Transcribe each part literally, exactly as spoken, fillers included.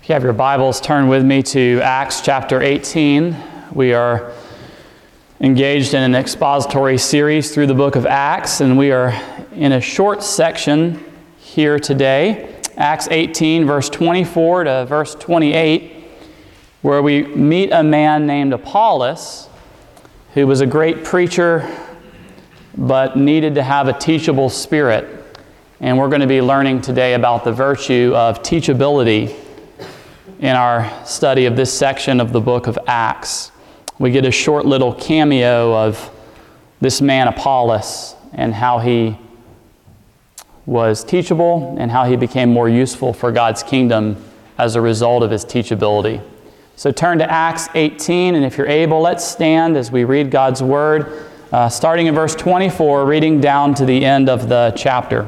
If you have your Bibles, turn with me to Acts chapter eighteen. We are engaged in an expository series through the book of Acts, and we are in a short section here today, Acts eighteen, verse twenty-four to verse twenty-eight, where we meet a man named Apollos, who was a great preacher, but needed to have a teachable spirit. And we're going to be learning today about the virtue of teachability in our study of this section of the book of Acts. We get a short little cameo of this man Apollos and how he was teachable and how he became more useful for God's kingdom as a result of his teachability. So turn to Acts eighteen, and if you're able, let's stand as we read God's Word, uh, starting in verse twenty-four, reading down to the end of the chapter.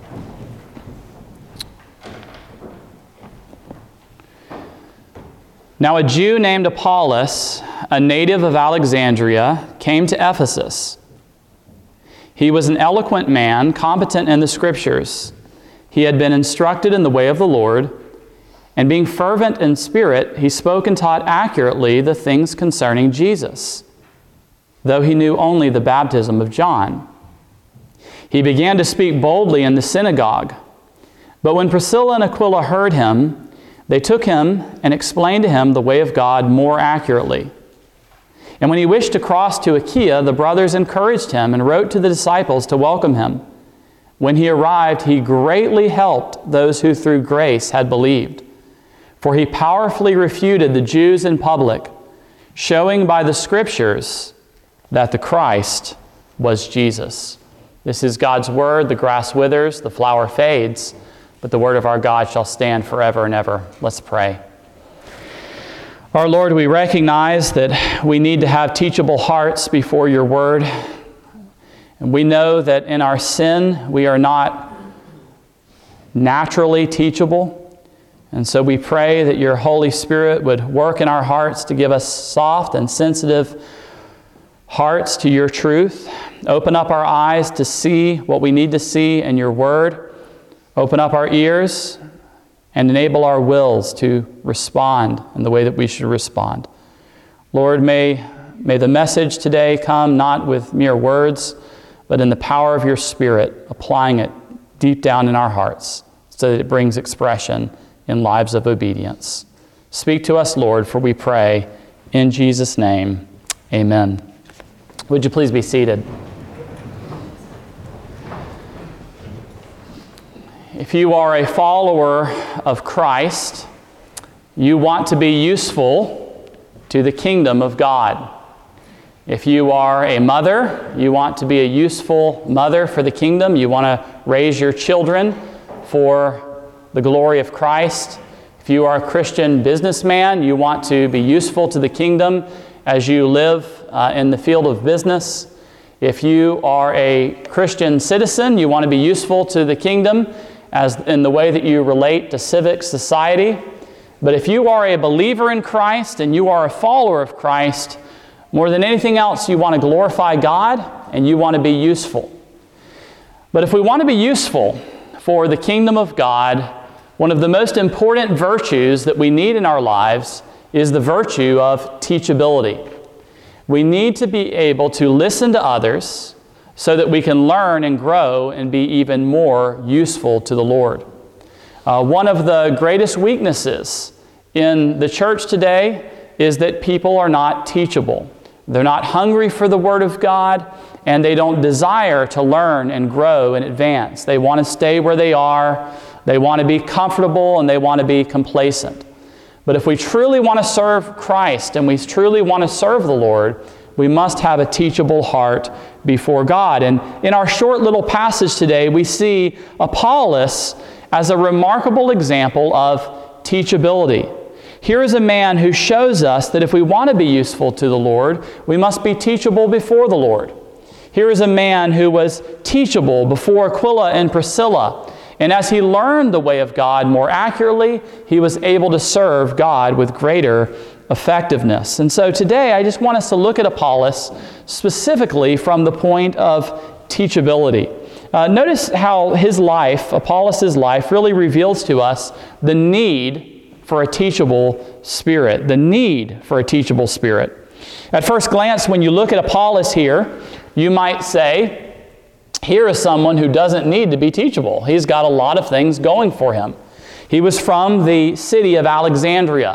Now a Jew named Apollos, a native of Alexandria, came to Ephesus. He was an eloquent man, competent in the Scriptures. He had been instructed in the way of the Lord, and being fervent in spirit, he spoke and taught accurately the things concerning Jesus, though he knew only the baptism of John. He began to speak boldly in the synagogue. But when Priscilla and Aquila heard him, they took him and explained to him the way of God more accurately. And when he wished to cross to Achaia, the brothers encouraged him and wrote to the disciples to welcome him. When he arrived, he greatly helped those who through grace had believed. For he powerfully refuted the Jews in public, showing by the Scriptures that the Christ was Jesus. This is God's Word. The grass withers, the flower fades, but the word of our God shall stand forever and ever. Let's pray. Our Lord, we recognize that we need to have teachable hearts before your word. And we know that in our sin, we are not naturally teachable. And so we pray that your Holy Spirit would work in our hearts to give us soft and sensitive hearts to your truth. Open up our eyes to see what we need to see in your word. Open up our ears and enable our wills to respond in the way that we should respond. Lord, may, may the message today come not with mere words, but in the power of your Spirit, applying it deep down in our hearts so that it brings expression in lives of obedience. Speak to us, Lord, for we pray in Jesus' name. Amen. Would you please be seated? If you are a follower of Christ, you want to be useful to the kingdom of God. If you are a mother, you want to be a useful mother for the kingdom. You want to raise your children for the glory of Christ. If you are a Christian businessman, you want to be useful to the kingdom as you live uh, in the field of business. If you are a Christian citizen, you want to be useful to the kingdom as in the way that you relate to civic society. But if you are a believer in Christ and you are a follower of Christ, more than anything else, you want to glorify God and you want to be useful. But if we want to be useful for the kingdom of God, one of the most important virtues that we need in our lives is the virtue of teachability. We need to be able to listen to others so that we can learn and grow and be even more useful to the Lord. Uh, one of the greatest weaknesses in the church today is that people are not teachable. They're not hungry for the Word of God, and they don't desire to learn and grow and advance. They want to stay where they are. They want to be comfortable, and they want to be complacent. But if we truly want to serve Christ and we truly want to serve the Lord, we must have a teachable heart before God. And in our short little passage today, we see Apollos as a remarkable example of teachability. Here is a man who shows us that if we want to be useful to the Lord, we must be teachable before the Lord. Here is a man who was teachable before Aquila and Priscilla. And as he learned the way of God more accurately, he was able to serve God with greater effectiveness. And so today I just want us to look at Apollos specifically from the point of teachability. Uh, notice how his life, Apollos' life, really reveals to us the need for a teachable spirit, the need for a teachable spirit. At first glance, when you look at Apollos here, you might say, here is someone who doesn't need to be teachable. He's got a lot of things going for him. He was from the city of Alexandria.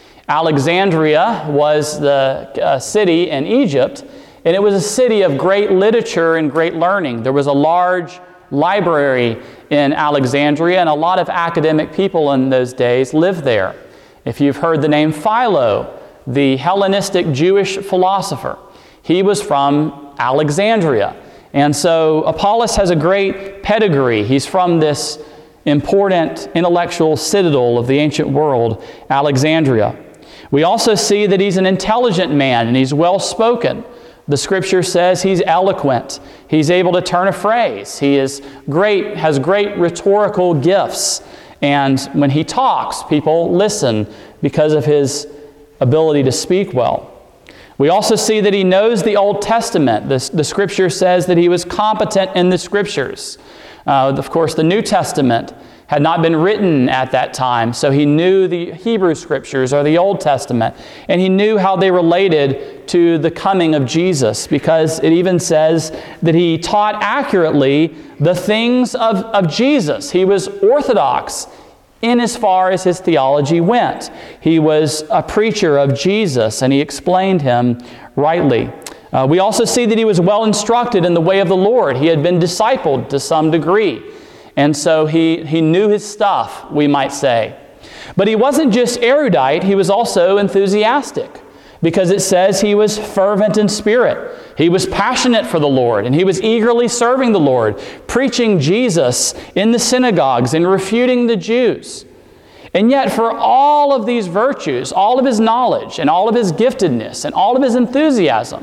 Alexandria was the uh, city in Egypt, and it was a city of great literature and great learning. There was a large library in Alexandria, and a lot of academic people in those days lived there. If you've heard the name Philo, the Hellenistic Jewish philosopher, he was from Alexandria. And so Apollos has a great pedigree. He's from this important intellectual citadel of the ancient world, Alexandria. We also see that he's an intelligent man and he's well-spoken. The Scripture says he's eloquent. He's able to turn a phrase. He is great, has great rhetorical gifts. And when he talks, people listen because of his ability to speak well. We also see that he knows the Old Testament. The, the Scripture says that he was competent in the Scriptures. Uh, of course, the New Testament had not been written at that time, so he knew the Hebrew Scriptures or the Old Testament, and he knew how they related to the coming of Jesus, because it even says that he taught accurately the things of, of Jesus. He was orthodox in as far as his theology went. He was a preacher of Jesus, and he explained him rightly. Uh, we also see that he was well instructed in the way of the Lord. He had been discipled to some degree. And so he, he knew his stuff, we might say. But he wasn't just erudite, he was also enthusiastic, because it says he was fervent in spirit. He was passionate for the Lord, and he was eagerly serving the Lord, preaching Jesus in the synagogues and refuting the Jews. And yet for all of these virtues, all of his knowledge and all of his giftedness and all of his enthusiasm,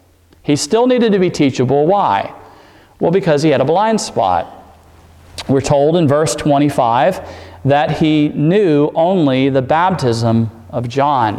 he still needed to be teachable. Why? Well, because he had a blind spot. We're told in verse twenty-five that he knew only the baptism of John.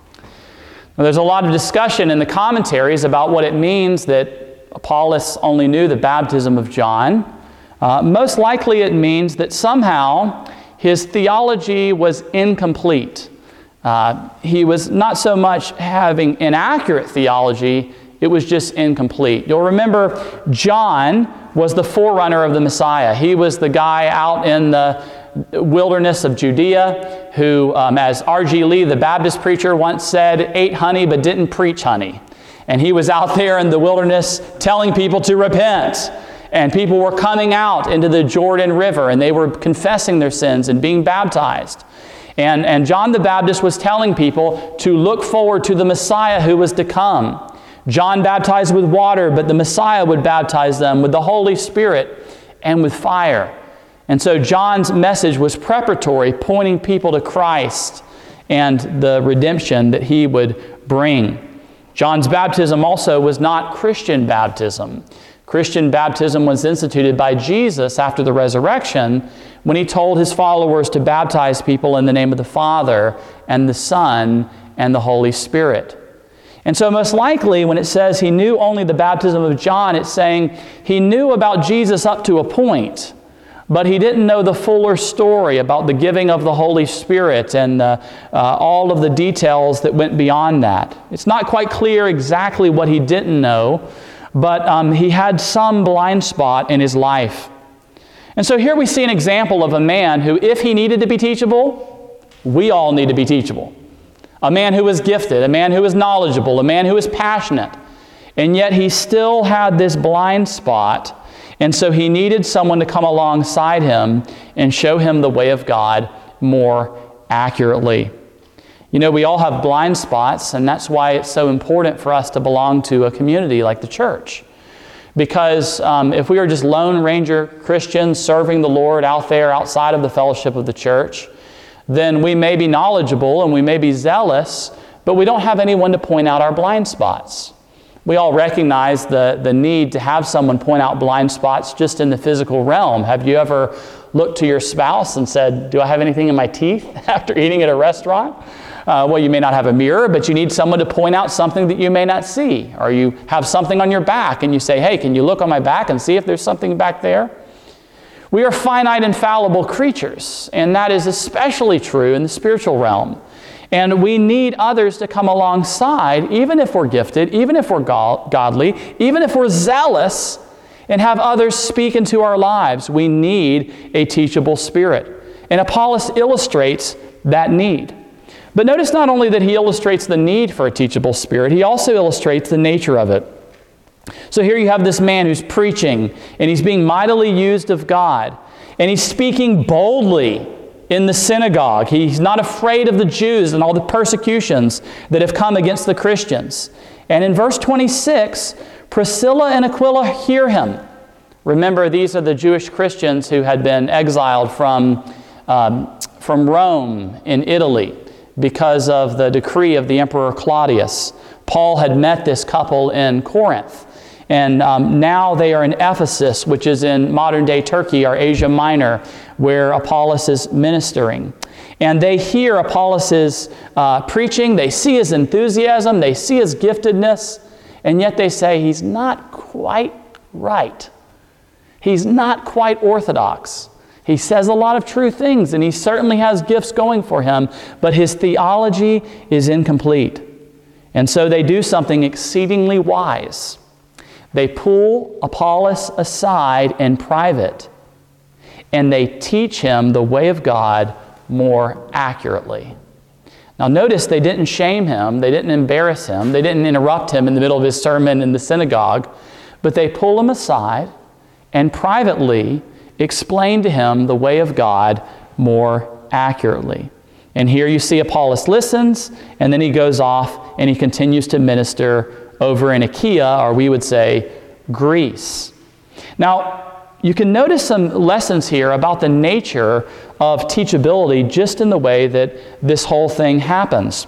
Now, there's a lot of discussion in the commentaries about what it means that Apollos only knew the baptism of John. Uh, most likely it means that somehow his theology was incomplete. Uh, he was not so much having inaccurate theology, it was just incomplete. You'll remember John was the forerunner of the Messiah. He was the guy out in the wilderness of Judea who, um, as R G Lee, the Baptist preacher, once said, ate honey but didn't preach honey. And he was out there in the wilderness telling people to repent. And people were coming out into the Jordan River, and they were confessing their sins and being baptized. And, and John the Baptist was telling people to look forward to the Messiah who was to come. John baptized with water, but the Messiah would baptize them with the Holy Spirit and with fire. And so John's message was preparatory, pointing people to Christ and the redemption that he would bring. John's baptism also was not Christian baptism. Christian baptism was instituted by Jesus after the resurrection when he told his followers to baptize people in the name of the Father and the Son and the Holy Spirit. And so most likely when it says he knew only the baptism of John, it's saying he knew about Jesus up to a point, but he didn't know the fuller story about the giving of the Holy Spirit and uh, uh, all of the details that went beyond that. It's not quite clear exactly what he didn't know, but um, he had some blind spot in his life. And so here we see an example of a man who, if he needed to be teachable, we all need to be teachable. A man who was gifted, a man who was knowledgeable, a man who was passionate. And yet he still had this blind spot, and so he needed someone to come alongside him and show him the way of God more accurately. You know, we all have blind spots, and that's why it's so important for us to belong to a community like the church. Because um, if we are just Lone Ranger Christians serving the Lord out there outside of the fellowship of the church, then we may be knowledgeable and we may be zealous, but we don't have anyone to point out our blind spots. We all recognize the, the need to have someone point out blind spots just in the physical realm. Have you ever looked to your spouse and said, do I have anything in my teeth after eating at a restaurant? Uh, well, you may not have a mirror, but you need someone to point out something that you may not see. Or you have something on your back and you say, hey, can you look on my back and see if there's something back there? We are finite and fallible creatures, and that is especially true in the spiritual realm. And we need others to come alongside, even if we're gifted, even if we're go- godly, even if we're zealous, and have others speak into our lives. We need a teachable spirit. And Apollos illustrates that need. But notice not only that he illustrates the need for a teachable spirit, he also illustrates the nature of it. So here you have this man who's preaching, and he's being mightily used of God, and he's speaking boldly in the synagogue. He's not afraid of the Jews and all the persecutions that have come against the Christians. And in verse twenty-six, Priscilla and Aquila hear him. Remember, these are the Jewish Christians who had been exiled from, um, from Rome in Italy because of the decree of the Emperor Claudius. Paul had met this couple in Corinth. And um, now they are in Ephesus, which is in modern-day Turkey, or Asia Minor, where Apollos is ministering. And they hear Apollos' uh, preaching, they see his enthusiasm, they see his giftedness, and yet they say he's not quite right. He's not quite orthodox. He says a lot of true things, and he certainly has gifts going for him, but his theology is incomplete. And so they do something exceedingly wise. They pull Apollos aside in private, and they teach him the way of God more accurately. Now notice they didn't shame him, they didn't embarrass him, they didn't interrupt him in the middle of his sermon in the synagogue, but they pull him aside and privately explain to him the way of God more accurately. And here you see Apollos listens, and then he goes off and he continues to minister over in Achaia, or we would say Greece. Now, you can notice some lessons here about the nature of teachability just in the way that this whole thing happens.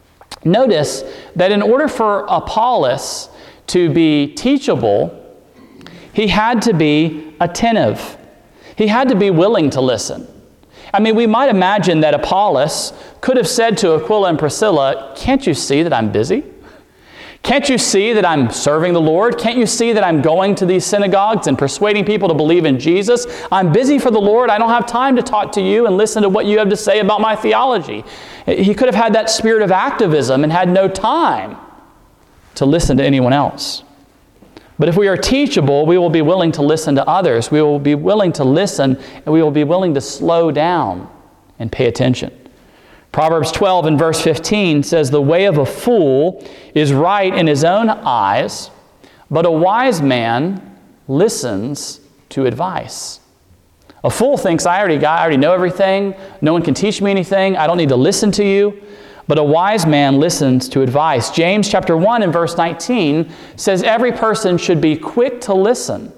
Notice that in order for Apollos to be teachable, he had to be attentive. He had to be willing to listen. I mean, we might imagine that Apollos could have said to Aquila and Priscilla, "Can't you see that I'm busy? Can't you see that I'm serving the Lord? Can't you see that I'm going to these synagogues and persuading people to believe in Jesus? I'm busy for the Lord. I don't have time to talk to you and listen to what you have to say about my theology." He could have had that spirit of activism and had no time to listen to anyone else. But if we are teachable, we will be willing to listen to others. We will be willing to listen, and we will be willing to slow down and pay attention. Proverbs twelve and verse fifteen says, "The way of a fool is right in his own eyes, but a wise man listens to advice." A fool thinks, I already got, I already know everything. No one can teach me anything. I don't need to listen to you. But a wise man listens to advice. James chapter one and verse nineteen says every person should be quick to listen,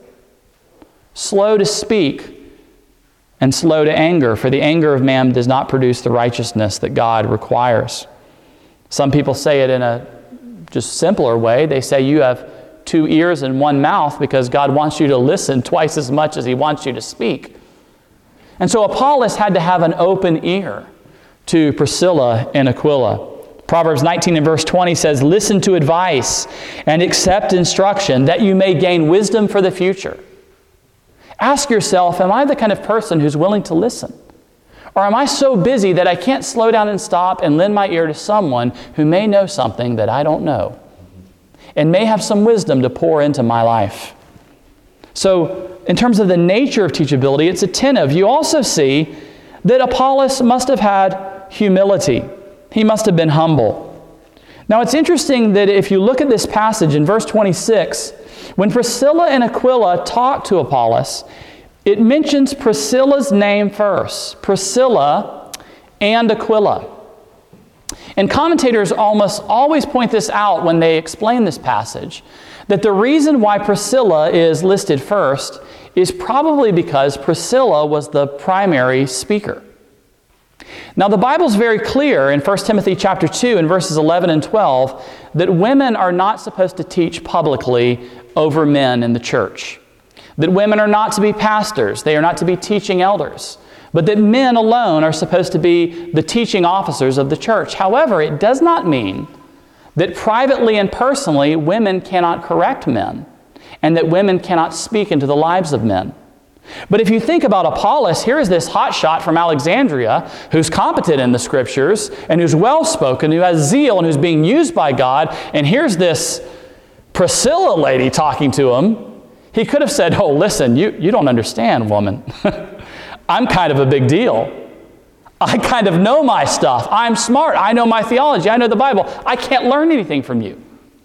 slow to speak, and slow to anger, for the anger of man does not produce the righteousness that God requires. Some people say it in a just simpler way. They say you have two ears and one mouth because God wants you to listen twice as much as he wants you to speak. And so Apollos had to have an open ear to Priscilla and Aquila. Proverbs nineteen and verse twenty says, "Listen to advice and accept instruction, that you may gain wisdom for the future." Ask yourself, am I the kind of person who's willing to listen? Or am I so busy that I can't slow down and stop and lend my ear to someone who may know something that I don't know and may have some wisdom to pour into my life? So, in terms of the nature of teachability, it's attentive. You also see that Apollos must have had humility. He must have been humble. Now, it's interesting that if you look at this passage in verse twenty-six, when Priscilla and Aquila talk to Apollos, it mentions Priscilla's name first, Priscilla and Aquila. And commentators almost always point this out when they explain this passage, that the reason why Priscilla is listed first is probably because Priscilla was the primary speaker. Now, the Bible's very clear in First Timothy chapter two and verses eleven and twelve that women are not supposed to teach publicly over men in the church. That women are not to be pastors, they are not to be teaching elders, but that men alone are supposed to be the teaching officers of the church. However, it does not mean that privately and personally women cannot correct men and that women cannot speak into the lives of men. But if you think about Apollos, here is this hotshot from Alexandria who's competent in the Scriptures and who's well-spoken, who has zeal and who's being used by God. And here's this Priscilla lady talking to him. He could have said, oh, listen, you, you don't understand, woman. I'm kind of a big deal. I kind of know my stuff. I'm smart. I know my theology. I know the Bible. I can't learn anything from you.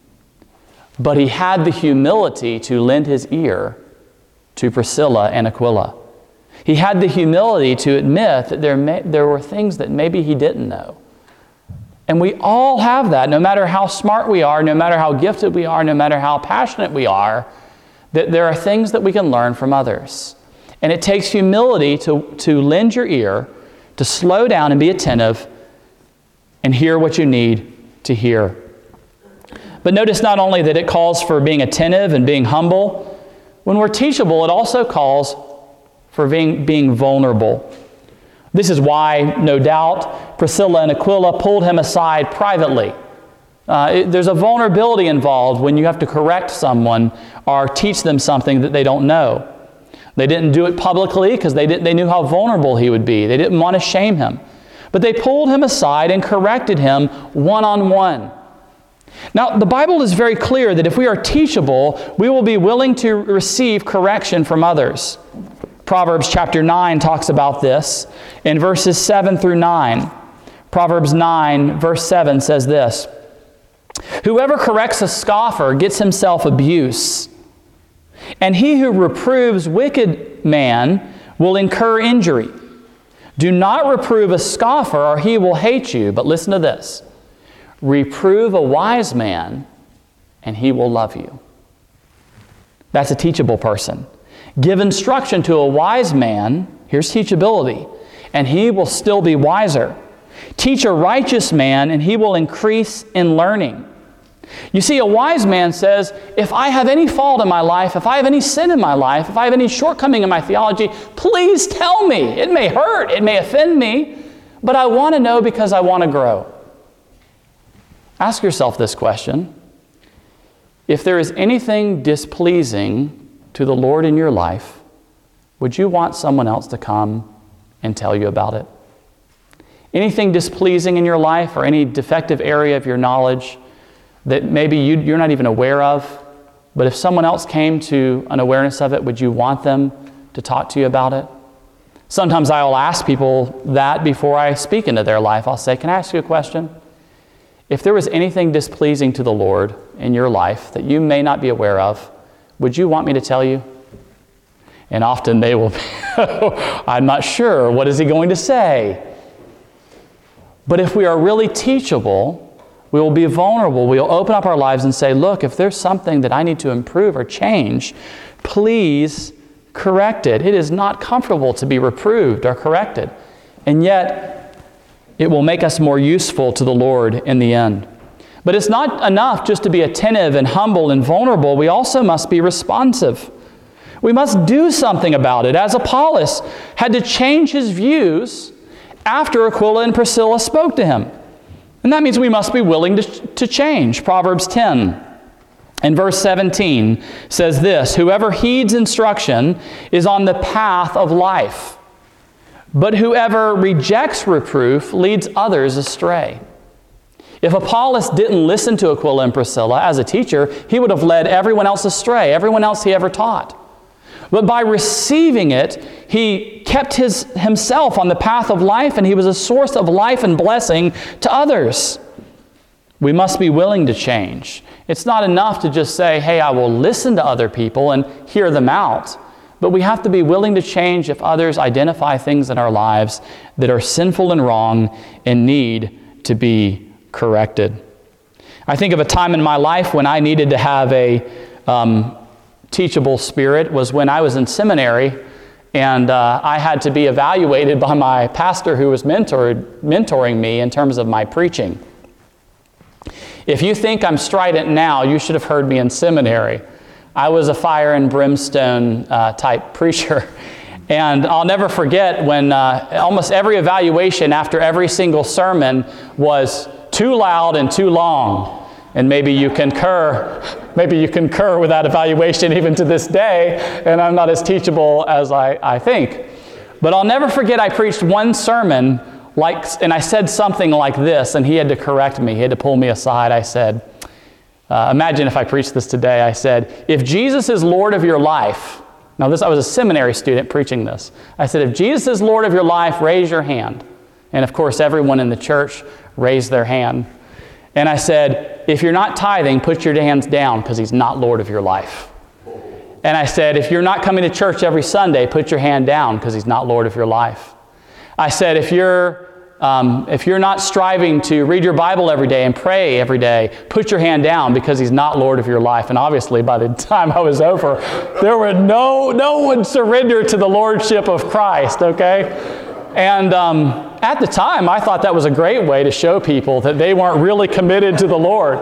But he had the humility to lend his ear to Priscilla and Aquila. He had the humility to admit that there, may, there were things that maybe he didn't know. And we all have that, no matter how smart we are, no matter how gifted we are, no matter how passionate we are, that there are things that we can learn from others. And it takes humility to, to lend your ear, to slow down and be attentive and hear what you need to hear. But notice not only that it calls for being attentive and being humble. When we're teachable, it also calls for being, being vulnerable. This is why, no doubt, Priscilla and Aquila pulled him aside privately. Uh, it, there's a vulnerability involved when you have to correct someone or teach them something that they don't know. They didn't do it publicly because they, didn't, they knew how vulnerable he would be. They didn't want to shame him. But they pulled him aside and corrected him one-on-one. Now, the Bible is very clear that if we are teachable, we will be willing to receive correction from others. Proverbs chapter nine talks about this in verses seven through nine. Proverbs nine, verse seven says this, "Whoever corrects a scoffer gets himself abuse, and he who reproves wicked man will incur injury. Do not reprove a scoffer, or he will hate you." But listen to this. "Reprove a wise man, and he will love you." That's a teachable person. Give instruction to a wise man, here's teachability, and he will still be wiser. Teach a righteous man, and he will increase in learning. You see, a wise man says, if I have any fault in my life, if I have any sin in my life, if I have any shortcoming in my theology, please tell me. It may hurt, it may offend me, but I want to know because I want to grow. Ask yourself this question. If there is anything displeasing to the Lord in your life, would you want someone else to come and tell you about it? Anything displeasing in your life or any defective area of your knowledge that maybe you, you're not even aware of, but if someone else came to an awareness of it, would you want them to talk to you about it? Sometimes I will ask people that before I speak into their life. I'll say, can I ask you a question? If there was anything displeasing to the Lord in your life that you may not be aware of, would you want me to tell you? And often they will be, I'm not sure. What is he going to say? But if we are really teachable, we will be vulnerable. We will open up our lives and say, look, if there's something that I need to improve or change, please correct it. It is not comfortable to be reproved or corrected. And yet, it will make us more useful to the Lord in the end. But it's not enough just to be attentive and humble and vulnerable. We also must be responsive. We must do something about it, as Apollos had to change his views after Aquila and Priscilla spoke to him. And that means we must be willing to, to change. Proverbs ten and verse seventeen says this, "Whoever heeds instruction is on the path of life, but whoever rejects reproof leads others astray." If Apollos didn't listen to Aquila and Priscilla as a teacher, he would have led everyone else astray, everyone else he ever taught. But by receiving it, he kept his, himself on the path of life, and he was a source of life and blessing to others. We must be willing to change. It's not enough to just say, hey, I will listen to other people and hear them out. But we have to be willing to change if others identify things in our lives that are sinful and wrong and need to be corrected. I think of a time in my life when I needed to have a um, teachable spirit was when I was in seminary, and uh, I had to be evaluated by my pastor who was mentored, mentoring me in terms of my preaching. If you think I'm strident now, you should have heard me in seminary. I was a fire and brimstone uh, type preacher. And I'll never forget when uh, almost every evaluation after every single sermon was too loud and too long. And maybe you concur, maybe you concur with that evaluation even to this day, and I'm not as teachable as I, I think. But I'll never forget I preached one sermon, like, and I said something like this, and he had to correct me. He had to pull me aside. I said, uh, imagine if I preached this today. I said, if Jesus is Lord of your life, now this, I was a seminary student preaching this. I said, if Jesus is Lord of your life, raise your hand. And of course, everyone in the church raised their hand. And I said, if you're not tithing, put your hands down because he's not Lord of your life. And I said, if you're not coming to church every Sunday, put your hand down because he's not Lord of your life. I said, if you're, um, if you're not striving to read your Bible every day and pray every day, put your hand down because he's not Lord of your life. And obviously, by the time I was over, there were no, no one surrendered to the Lordship of Christ, okay? And um, at the time, I thought that was a great way to show people that they weren't really committed to the Lord.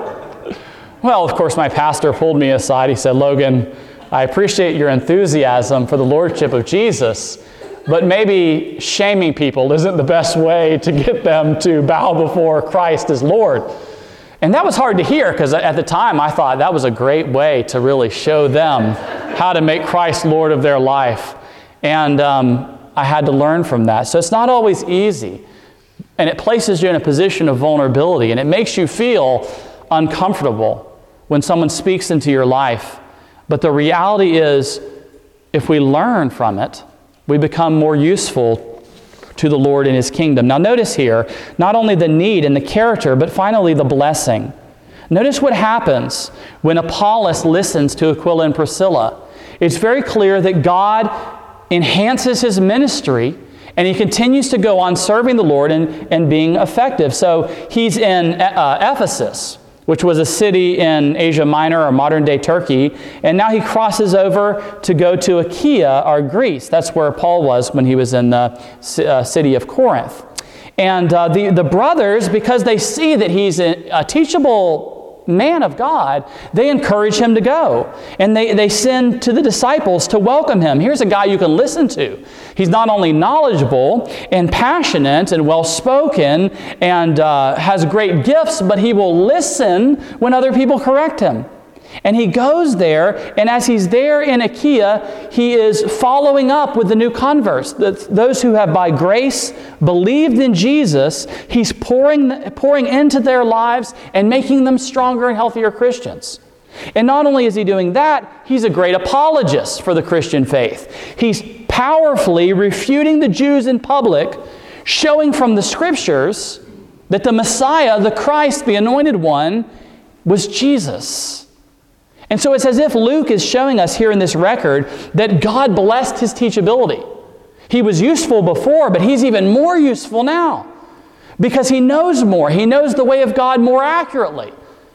Well, of course, my pastor pulled me aside. He said, Logan, I appreciate your enthusiasm for the Lordship of Jesus, but maybe shaming people isn't the best way to get them to bow before Christ as Lord. And that was hard to hear because at the time, I thought that was a great way to really show them how to make Christ Lord of their life. And um, I had to learn from that. So it's not always easy. And it places you in a position of vulnerability. And it makes you feel uncomfortable when someone speaks into your life. But the reality is, if we learn from it, we become more useful to the Lord in His kingdom. Now notice here, not only the need and the character, but finally the blessing. Notice what happens when Apollos listens to Aquila and Priscilla. It's very clear that God enhances his ministry, and he continues to go on serving the Lord and, and being effective. So he's in uh, Ephesus, which was a city in Asia Minor or modern-day Turkey, and now he crosses over to go to Achaia or Greece. That's where Paul was when he was in the uh, city of Corinth. And uh, the, the brothers, because they see that he's a, a teachable man of God, they encourage him to go. And they, they send to the disciples to welcome him. Here's a guy you can listen to. He's not only knowledgeable and passionate and well-spoken and uh, has great gifts, but he will listen when other people correct him. And he goes there, and as he's there in Achaia, he is following up with the new converts, those who have by grace believed in Jesus. He's pouring, pouring into their lives and making them stronger and healthier Christians. And not only is he doing that, he's a great apologist for the Christian faith. He's powerfully refuting the Jews in public, showing from the Scriptures that the Messiah, the Christ, the Anointed One, was Jesus. And so it's as if Luke is showing us here in this record that God blessed his teachability. He was useful before, but he's even more useful now because he knows more. He knows the way of God more accurately.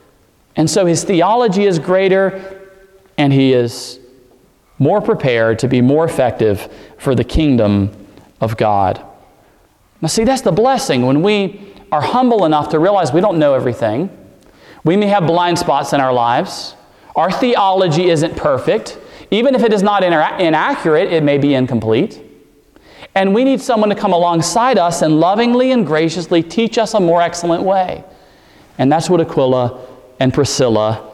And so his theology is greater, and he is more prepared to be more effective for the kingdom of God. Now see, that's the blessing. When we are humble enough to realize we don't know everything, we may have blind spots in our lives. Our theology isn't perfect. Even if it is not inaccurate, it may be incomplete. And we need someone to come alongside us and lovingly and graciously teach us a more excellent way. And that's what Aquila and Priscilla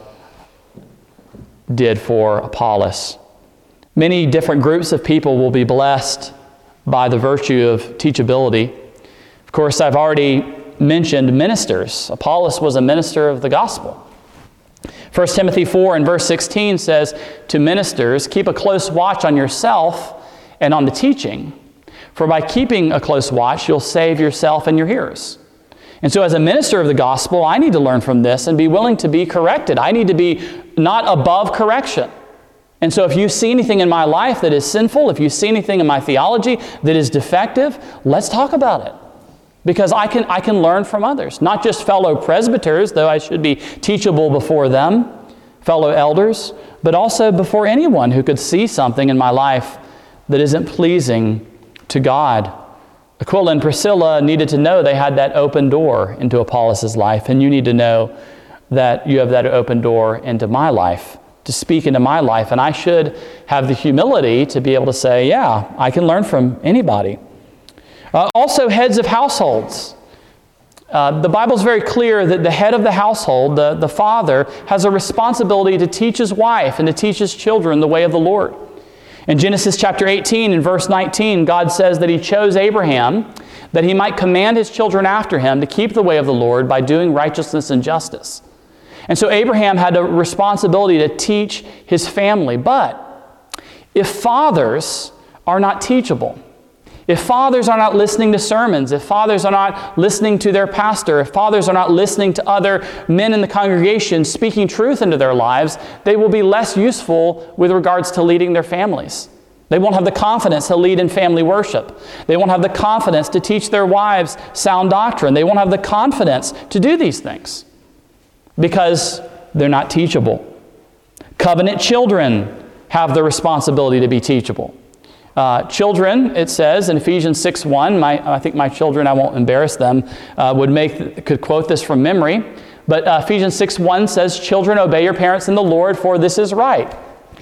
did for Apollos. Many different groups of people will be blessed by the virtue of teachability. Of course, I've already mentioned ministers. Apollos was a minister of the gospel. First Timothy four and verse sixteen says, to ministers, keep a close watch on yourself and on the teaching. For by keeping a close watch, you'll save yourself and your hearers. And so as a minister of the gospel, I need to learn from this and be willing to be corrected. I need to be not above correction. And so if you see anything in my life that is sinful, if you see anything in my theology that is defective, let's talk about it. Because I can, I can learn from others, not just fellow presbyters, though I should be teachable before them, fellow elders, but also before anyone who could see something in my life that isn't pleasing to God. Aquila and Priscilla needed to know they had that open door into Apollos' life, and you need to know that you have that open door into my life, to speak into my life, and I should have the humility to be able to say, yeah, I can learn from anybody. Uh, also, heads of households. Uh, the Bible's very clear that the head of the household, the, the father, has a responsibility to teach his wife and to teach his children the way of the Lord. In Genesis chapter eighteen and verse nineteen, God says that he chose Abraham that he might command his children after him to keep the way of the Lord by doing righteousness and justice. And so Abraham had a responsibility to teach his family. But if fathers are not teachable, if fathers are not listening to sermons, if fathers are not listening to their pastor, if fathers are not listening to other men in the congregation speaking truth into their lives, they will be less useful with regards to leading their families. They won't have the confidence to lead in family worship. They won't have the confidence to teach their wives sound doctrine. They won't have the confidence to do these things because they're not teachable. Covenant children have the responsibility to be teachable. Uh, children, it says in Ephesians six one, my, I think my children, I won't embarrass them, uh, would make could quote this from memory, but uh, Ephesians six one says, "Children, obey your parents in the Lord, for this is right."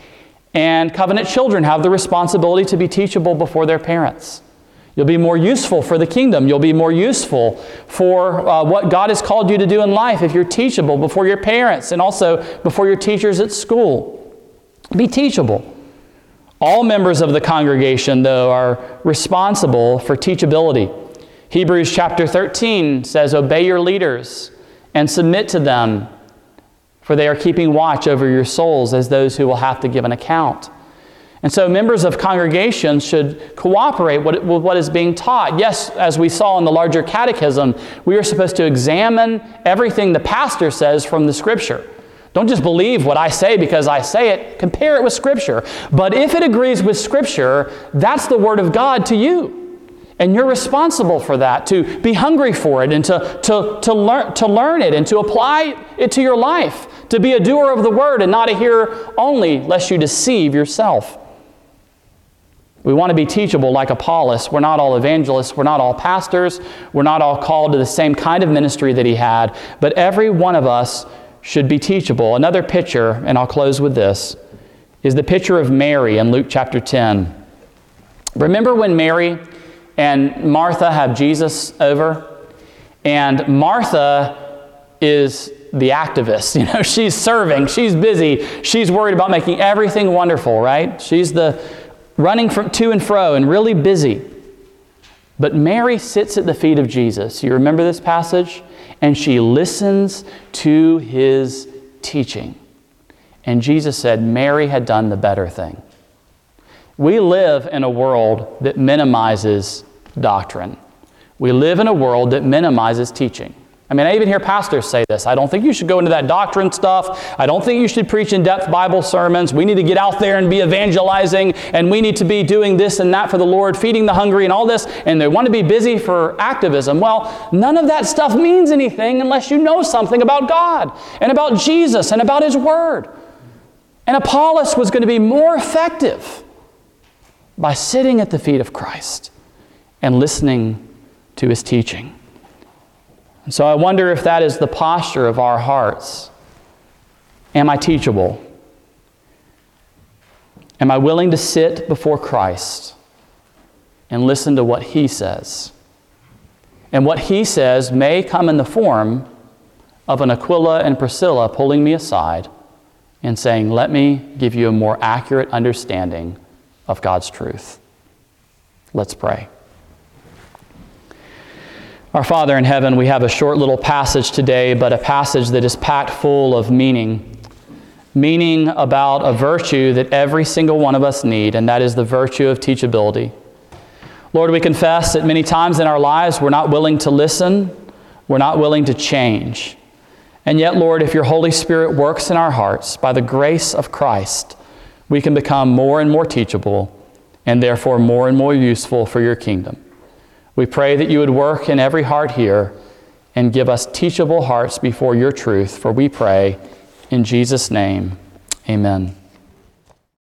And covenant children have the responsibility to be teachable before their parents. You'll be more useful for the kingdom. You'll be more useful for uh, what God has called you to do in life if you're teachable before your parents and also before your teachers at school. Be teachable. All members of the congregation, though, are responsible for teachability. Hebrews chapter thirteen says, "Obey your leaders and submit to them, for they are keeping watch over your souls as those who will have to give an account." And so members of congregations should cooperate with what is being taught. Yes, as we saw in the larger catechism, we are supposed to examine everything the pastor says from the Scripture. Don't just believe what I say because I say it. Compare it with Scripture. But if it agrees with Scripture, that's the Word of God to you. And you're responsible for that, to be hungry for it and to, to, to, learn, to learn it and to apply it to your life, to be a doer of the Word and not a hearer only, lest you deceive yourself. We want to be teachable like Apollos. We're not all evangelists. We're not all pastors. We're not all called to the same kind of ministry that he had. But every one of us should be teachable. Another picture, and I'll close with this, is the picture of Mary in Luke chapter ten. Remember when Mary and Martha have Jesus over? And Martha is the activist. You know, she's serving. She's busy. She's worried about making everything wonderful, right? She's the running from to and fro and really busy. But Mary sits at the feet of Jesus. You remember this passage? And she listens to his teaching. And Jesus said Mary had done the better thing. We live in a world that minimizes doctrine. We live in a world that minimizes teaching. I mean, I even hear pastors say this. I don't think you should go into that doctrine stuff. I don't think you should preach in-depth Bible sermons. We need to get out there and be evangelizing, and we need to be doing this and that for the Lord, feeding the hungry and all this, and they want to be busy for activism. Well, none of that stuff means anything unless you know something about God and about Jesus and about His Word. And Apollos was going to be more effective by sitting at the feet of Christ and listening to His teaching. And so I wonder if that is the posture of our hearts. Am I teachable? Am I willing to sit before Christ and listen to what He says? And what He says may come in the form of an Aquila and Priscilla pulling me aside and saying, "Let me give you a more accurate understanding of God's truth." Let's pray. Our Father in heaven, we have a short little passage today, but a passage that is packed full of meaning. Meaning about a virtue that every single one of us need, and that is the virtue of teachability. Lord, we confess that many times in our lives we're not willing to listen, we're not willing to change. And yet, Lord, if your Holy Spirit works in our hearts, by the grace of Christ, we can become more and more teachable, and therefore more and more useful for your kingdom. We pray that you would work in every heart here and give us teachable hearts before your truth, for we pray in Jesus' name, amen.